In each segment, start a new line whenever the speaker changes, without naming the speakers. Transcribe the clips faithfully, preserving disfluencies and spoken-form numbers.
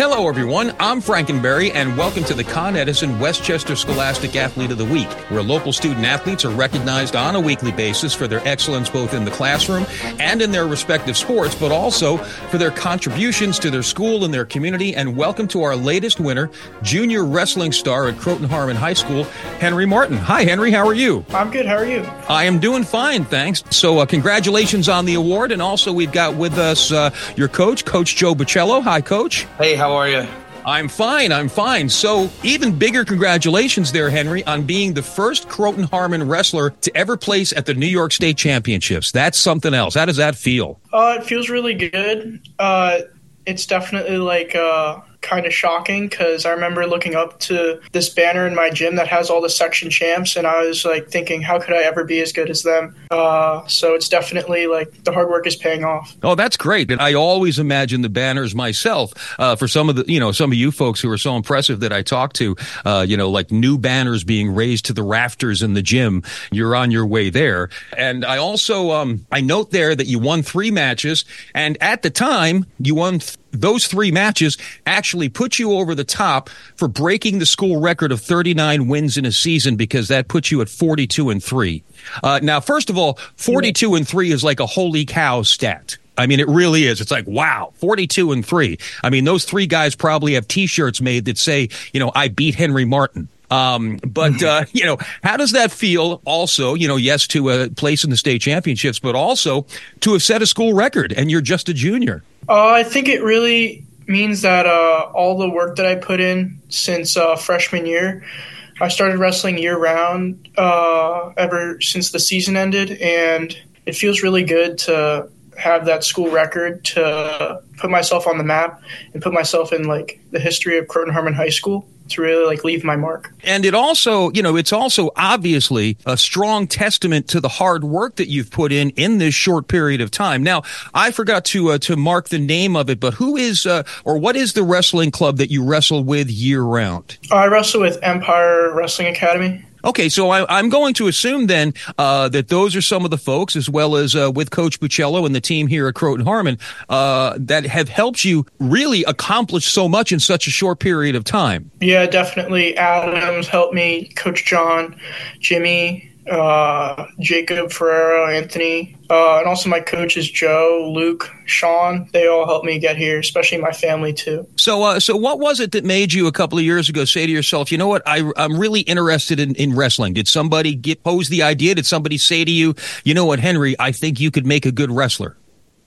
Hello, everyone. I'm Frankenberry, and welcome to the Con Edison Westchester Scholastic Athlete of the Week, where local student athletes are recognized on a weekly basis for their excellence both in the classroom and in their respective sports, but also for their contributions to their school and their community. And welcome to our latest winner, junior wrestling star at Croton Harmon High School, Henry Martin. Hi, Henry. How are you?
I'm good. How are you?
I am doing fine, thanks. So uh, congratulations on the award. And also we've got with us uh, your coach, Coach Joe Bocello. Hi, Coach.
Hey, how are you?
I'm fine. I'm fine. So even bigger congratulations there, Henry, on being the first Croton Harmon wrestler to ever place at the New York State Championships. That's something else. How does that feel?
Uh, it feels really good. Uh, it's definitely like uh, kind of shocking because I remember looking up to this banner in my gym that has all the section champs, and I was like thinking, how could I ever be as good as them? Uh, so it's definitely like the hard work is paying off.
Oh, that's great. And I always imagine the banners myself uh, for some of the, you know, some of you folks who are so impressive that I talk to, uh, you know, like new banners being raised to the rafters in the gym. You're on your way there. And I also, um, I note there that you won three matches, and at the time you won th- those three matches actually put you over the top for breaking the school record of thirty-nine wins in a season, because that puts you at forty-two and three. Uh, now, first of all, forty-two and three is like a holy cow stat. I mean, it really is. It's like, wow, forty-two and three. I mean, those three guys probably have T-shirts made that say, you know, I beat Henry Martin. Um, but, uh, you know, how does that feel also, you know, yes, to a place in the state championships, but also to have set a school record, and you're just a junior?
Uh, I think it really means that uh, all the work that I put in since uh, freshman year, I started wrestling year-round uh, ever since the season ended, and it feels really good to have that school record, to put myself on the map and put myself in, like, the history of Croton Harmon High School, to really like leave my mark.
And it also, you know, it's also obviously a strong testament to the hard work that you've put in in this short period of time. Now, I forgot to uh, to mark the name of it, but who is uh, or what is the wrestling club that you wrestle with year round?
I wrestle with Empire Wrestling Academy.
Okay, so I, I'm going to assume then uh, that those are some of the folks, as well as uh, with Coach Bocello and the team here at Croton Harmon, uh, that have helped you really accomplish so much in such a short period of time.
Yeah, definitely. Adams helped me, Coach John, Jimmy, uh, Jacob Ferrero, Anthony, uh, and also my coaches, Joe, Luke, Sean. They all helped me get here, especially my family too.
So, uh, so what was it that made you a couple of years ago say to yourself, you know what, I, I'm really interested in, in wrestling? Did somebody get pose the idea? Did somebody say to you, you know what, Henry, I think you could make a good wrestler?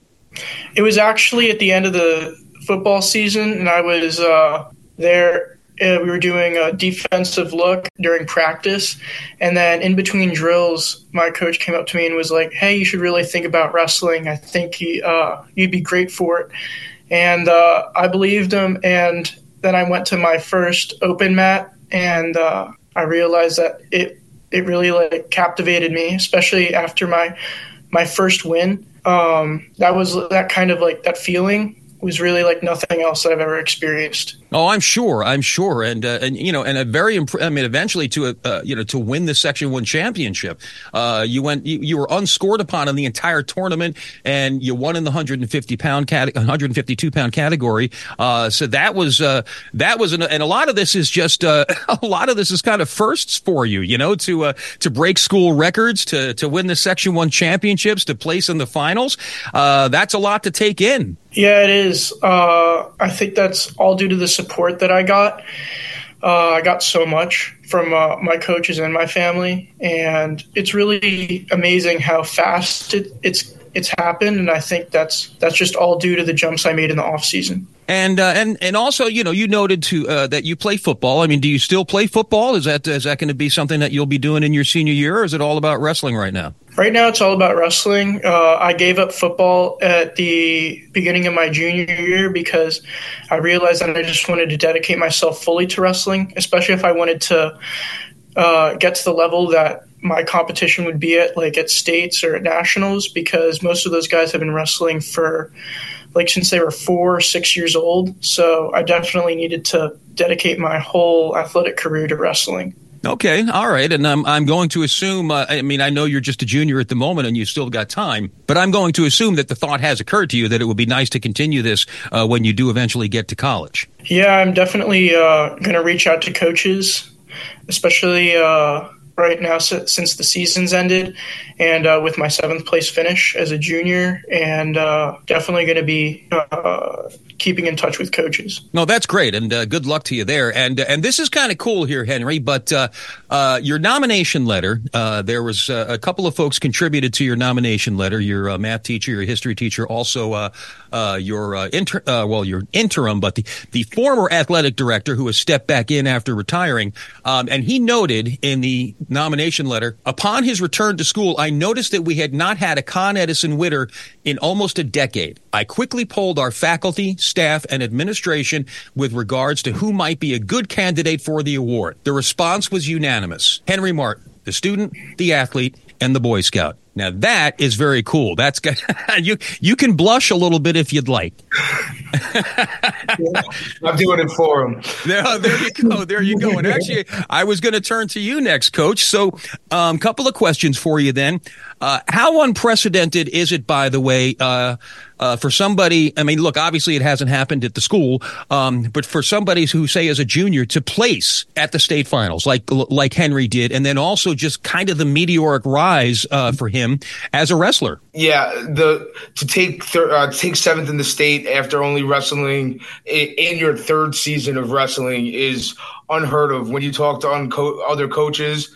It was actually at the end of the football season, and I was uh, there. Uh, we were doing a defensive look during practice, and then in between drills, my coach came up to me and was like, hey, you should really think about wrestling. I think he, uh, you'd be great for it. And uh, I believed him, and then I went to my first open mat, and uh, I realized that it it really like captivated me, especially after my my first win. Um, that was that kind of like that feeling was really like nothing else that I've ever experienced.
Oh, I'm sure. I'm sure. And, uh, and, you know, and a very, imp- I mean, eventually to, uh, you know, to win the Section one championship, uh, you went, you, you were unscored upon in the entire tournament, and you won in the one hundred fifty pound cat, one hundred fifty-two pound category. Uh, so that was, uh, that was, an, and a lot of this is just, uh, a lot of this is kind of firsts for you, you know, to, uh, to break school records, to, to win the Section one championships, to place in the finals. Uh, that's a lot to take in.
Yeah, it is. Uh, I think that's all due to the support that I got. Uh, I got so much from uh, my coaches and my family, and it's really amazing how fast it, it's it's happened. And I think that's that's just all due to the jumps I made in the off season.
And uh, and and also, you know, you noted to uh, that you play football. I mean, do you still play football? Is that is that going to be something that you'll be doing in your senior year, or is it all about wrestling right now?
Right now, it's all about wrestling. Uh, I gave up football at the beginning of my junior year because I realized that I just wanted to dedicate myself fully to wrestling, especially if I wanted to uh, get to the level that my competition would be at, like at states or at nationals, because most of those guys have been wrestling for like since they were four or six years old. So I definitely needed to dedicate my whole athletic career to wrestling.
Okay, all right, and I'm I'm going to assume. Uh, I mean, I know you're just a junior at the moment, and you've still got time. But I'm going to assume that the thought has occurred to you that it would be nice to continue this uh, when you do eventually get to college.
Yeah, I'm definitely uh, going to reach out to coaches, especially uh, right now since the season's ended, and uh, with my seventh place finish as a junior, and uh, definitely going to be uh, keeping in touch with coaches.
No, that's great, and uh, good luck to you there. And uh, and this is kind of cool here, Henry. But uh, uh, your nomination letter, uh, there was uh, a couple of folks contributed to your nomination letter. Your uh, math teacher, your history teacher, also uh, uh, your uh, inter- uh, well, your interim, but the the former athletic director who has stepped back in after retiring. Um, and he noted in the nomination letter, upon his return to school, I noticed that we had not had a Con Edison winner in almost a decade. I quickly polled our faculty, staff, and administration with regards to who might be a good candidate for the award. The response was unanimous. Henry Martin, the student, the athlete, and the Boy Scout. Now that is very cool. That's good. you you can blush a little bit if you'd like.
I'm doing it for him.
There, there you go. There you go. And actually, I was going to turn to you next, Coach. So, a um, couple of questions for you then. Uh, how unprecedented is it, by the way, uh, uh, for somebody? I mean, look, obviously it hasn't happened at the school, um, but for somebody who, say, as a junior, to place at the state finals, like like Henry did, and then also just kind of the meteoric rise uh, for him as a wrestler.
Yeah, the to take thir- uh, take seventh in the state after only wrestling in, in your third season of wrestling is unheard of. When you talk to unco- other coaches,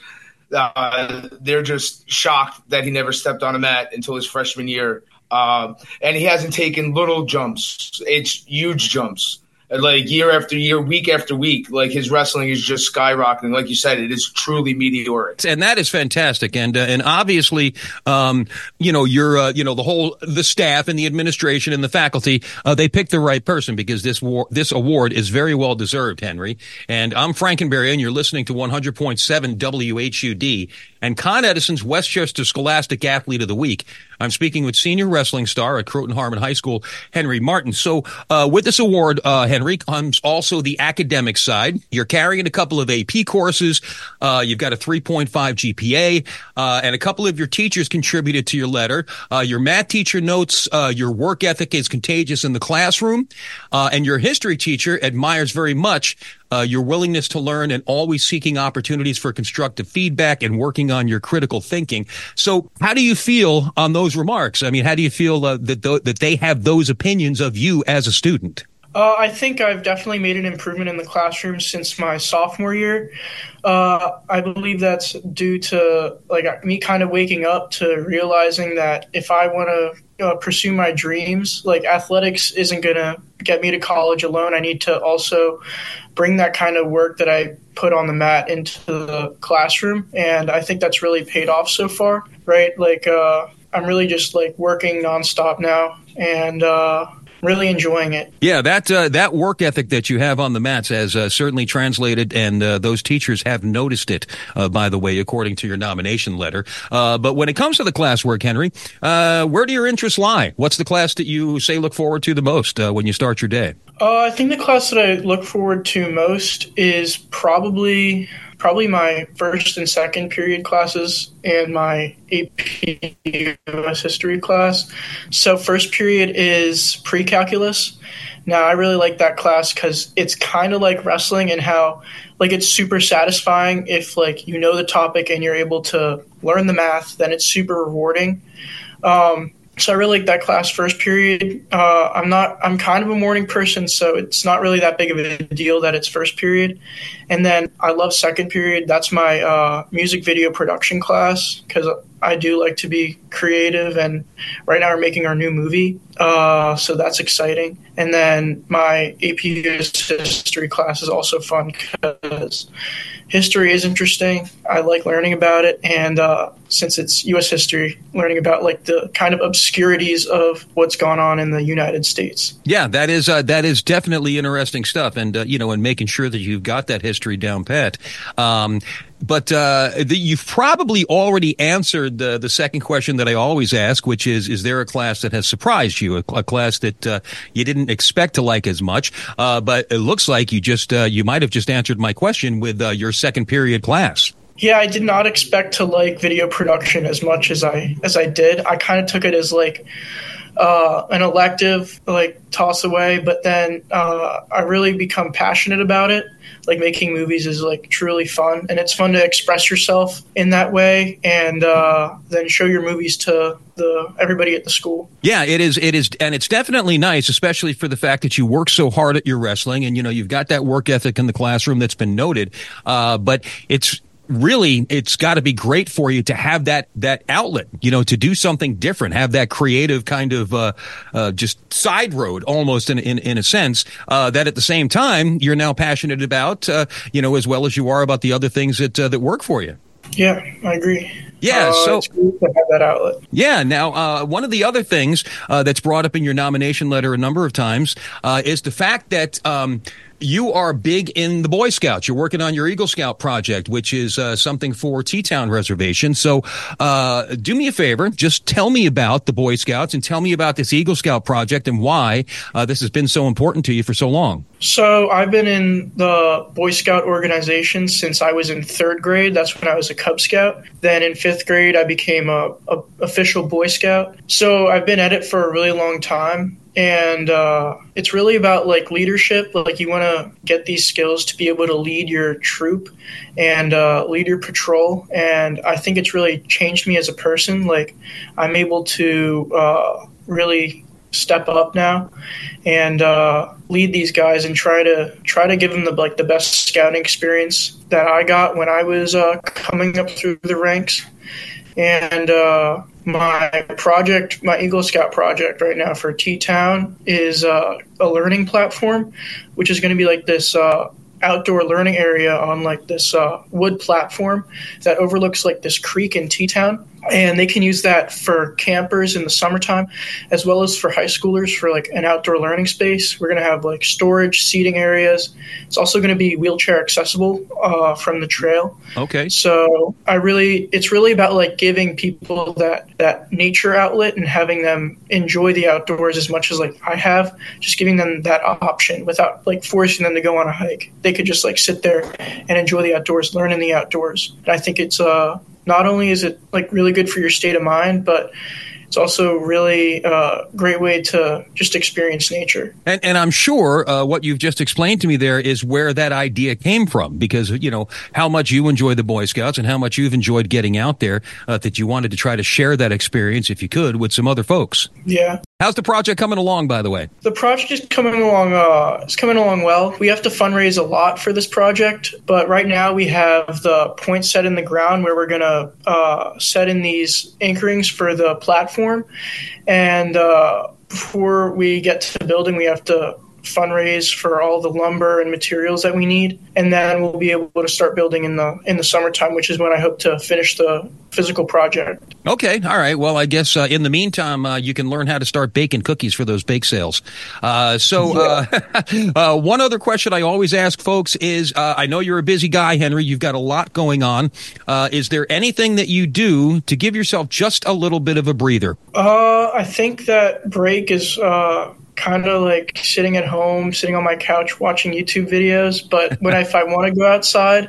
uh, they're just shocked that he never stepped on a mat until his freshman year, uh, and he hasn't taken little jumps; it's huge jumps. Like year after year, week after week, like his wrestling is just skyrocketing. Like you said, it is truly meteoric,
and that is fantastic. And uh, and obviously, um, you know, you're uh, you know the whole the staff and the administration and the faculty, uh, they picked the right person because this war, this award is very well deserved, Henry. And I'm Frankenberry, and you're listening to one hundred point seven W H U D and Con Edison's Westchester Scholastic Athlete of the Week. I'm speaking with senior wrestling star at Croton Harmon High School, Henry Martin. So uh, with this award, uh, Henry, comes also the academic side. You're carrying a couple of A P courses. Uh, you've got a three point five G P A, uh, and a couple of your teachers contributed to your letter. Uh, your math teacher notes uh, your work ethic is contagious in the classroom, uh, and your history teacher admires very much Uh, your willingness to learn and always seeking opportunities for constructive feedback and working on your critical thinking. So how do you feel on those remarks? I mean, how do you feel uh, that th- that they have those opinions of you as a student?
Uh, I think I've definitely made an improvement in the classroom since my sophomore year. Uh, I believe that's due to like me kind of waking up to realizing that if I want to uh, pursue my dreams, like athletics isn't going to get me to college alone. I need to also bring that kind of work that I put on the mat into the classroom. And I think that's really paid off so far, right? Like uh, I'm really just like working nonstop now and uh really enjoying it.
Yeah, that uh, that work ethic that you have on the mats has uh, certainly translated, and uh, those teachers have noticed it, uh, by the way, according to your nomination letter. Uh, but when it comes to the classwork, Henry, uh, where do your interests lie? What's the class that you say look forward to the most uh, when you start your day?
Uh, I think the class that I look forward to most is probably probably my first and second period classes and my A P U S history class. So first period is pre-calculus. Now, I really like that class because it's kind of like wrestling in how, like, it's super satisfying if, like, you know the topic and you're able to learn the math, then it's super rewarding. Um, So I really like that class first period. Uh, I'm not, I'm kind of a morning person, so it's not really that big of a deal that it's first period. And then I love second period. That's my uh, music video production class because I do like to be creative. And right now we're making our new movie. Uh, so that's exciting. And then my A P U S history class is also fun because history is interesting. I like learning about it. And uh, since it's U S history, learning about like the kind of obscurities of what's gone on in the United States.
Yeah, that is uh, that is definitely interesting stuff. And, uh, you know, and making sure that you've got that history down pat. Um, but uh, the, you've probably already answered the, the second question that I always ask, which is, is there a class that has surprised you, a, a class that uh, you didn't expect to like as much? Uh, but it looks like you just uh, you might have just answered my question with uh, your second period class.
Yeah, I did not expect to like video production as much as I as I did. I kind of took it as like uh, an elective, like toss away, but then uh, I really become passionate about it. Like making movies is like truly fun, and it's fun to express yourself in that way, and uh, then show your movies to the everybody at the school.
Yeah, it is. It is, and it's definitely nice, especially for the fact that you work so hard at your wrestling, and you know you've got that work ethic in the classroom that's been noted. Uh, but it's really, it's got to be great for you to have that that outlet, you know, to do something different, have that creative kind of uh, uh, just side road almost in in, in a sense uh, that at the same time you're now passionate about, uh, you know, as well as you are about the other things that uh, that work for you.
Yeah, I agree.
Yeah,
uh,
so
it's great to have that outlet.
Yeah, now uh, one of the other things uh, that's brought up in your nomination letter a number of times uh, is the fact that um, you are big in the Boy Scouts. You're working on your Eagle Scout project, which is uh, something for T-Town Reservation. So uh, do me a favor, just tell me about the Boy Scouts and tell me about this Eagle Scout project and why uh, this has been so important to you for so long.
So I've been in the Boy Scout organization since I was in third grade. That's when I was a Cub Scout. Then in fifth grade, I became a, a official Boy Scout. So I've been at it for a really long time. And uh, it's really about like leadership. Like you want to get these skills to be able to lead your troop and uh, lead your patrol. And I think it's really changed me as a person. Like I'm able to uh, really step up now and uh, lead these guys and try to try to give them the like the best scouting experience that I got when I was uh, coming up through the ranks. And uh, my project, my Eagle Scout project right now for T-Town is uh, a learning platform, which is going to be like this uh, outdoor learning area on like this uh, wood platform that overlooks like this creek in T-Town. And they can use that for campers in the summertime, as well as for high schoolers for like an outdoor learning space. We're going to have like storage, seating areas. It's also going to be wheelchair accessible uh, from the trail.
Okay.
So I really, it's really about like giving people that, that nature outlet and having them enjoy the outdoors as much as like I have, just giving them that option without like forcing them to go on a hike. They could just like sit there and enjoy the outdoors, learn in the outdoors. And I think it's, uh, not only is it like really good for your state of mind, but it's also really a uh, great way to just experience nature.
And, and I'm sure uh, what you've just explained to me there is where that idea came from, because, you know, how much you enjoy the Boy Scouts and how much you've enjoyed getting out there, uh, that you wanted to try to share that experience, if you could, with some other folks.
Yeah.
How's the project coming along, by the way?
The project is coming along. Uh, it's coming along well. We have to fundraise a lot for this project, but right now we have the point set in the ground where we're going to uh, set in these anchorings for the platform. And uh, before we get to the building, we have to fundraise for all the lumber and materials that we need, and then we'll be able to start building in the in the summertime, which is when I hope to finish the physical project.
Okay, all right. Well, I guess uh, in the meantime, uh, you can learn how to start baking cookies for those bake sales. Uh, so yeah. uh, uh, one other question I always ask folks is, uh, I know you're a busy guy, Henry. You've got a lot going on. Uh, is there anything that you do to give yourself just a little bit of a breather?
Uh, I think that break is uh, kind of like sitting at home, sitting on my couch, watching YouTube videos. But when I, if I want to go outside,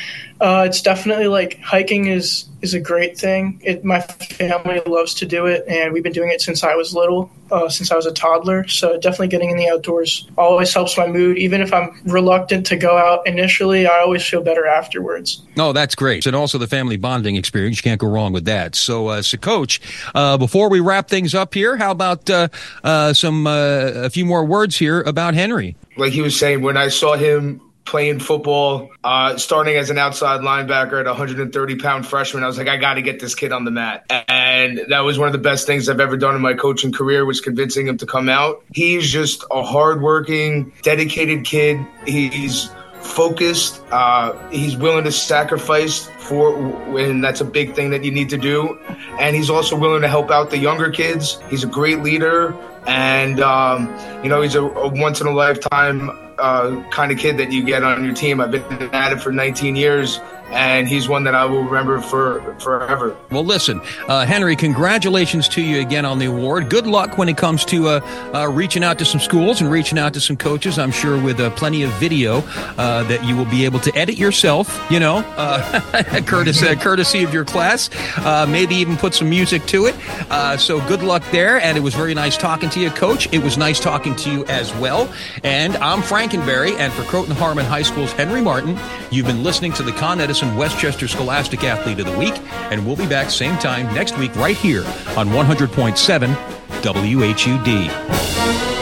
uh, it's definitely like hiking is, is a great thing. It, my family loves to do it, and we've been doing it since I was little, uh, since I was a toddler. So definitely getting in the outdoors always helps my mood. Even if I'm reluctant to go out initially, I always feel better afterwards.
Oh, that's great. And also the family bonding experience. You can't go wrong with that. So, uh, so Coach, uh, before we wrap things up here, how about uh, uh, some uh, a few more words here about Henry?
Like he was saying, when I saw him playing football, uh, starting as an outside linebacker at a one hundred thirty pound freshman, I was like, I got to get this kid on the mat. And that was one of the best things I've ever done in my coaching career, was convincing him to come out. He's just a hardworking, dedicated kid. He's focused. Uh, he's willing to sacrifice for, and that's a big thing that you need to do. And he's also willing to help out the younger kids. He's a great leader. And, um, you know, he's a, a once in a lifetime uh, kind of kid that you get on your team. I've been at it for nineteen years, and he's one that I will remember for forever.
Well, listen, uh, Henry, congratulations to you again on the award. Good luck when it comes to uh, uh, reaching out to some schools and reaching out to some coaches. I'm sure with uh, plenty of video uh, that you will be able to edit yourself, you know, uh, courtesy, uh, courtesy of your class, uh, maybe even put some music to it. Uh, so good luck there. And it was very nice talking to you, Coach. It was nice talking to you as well. And I'm Frankenberry. And for Croton Harmon High School's Henry Martin, you've been listening to the Con Edison Westchester Scholastic Athlete of the Week. And we'll be back same time next week right here on one hundred point seven W H U D.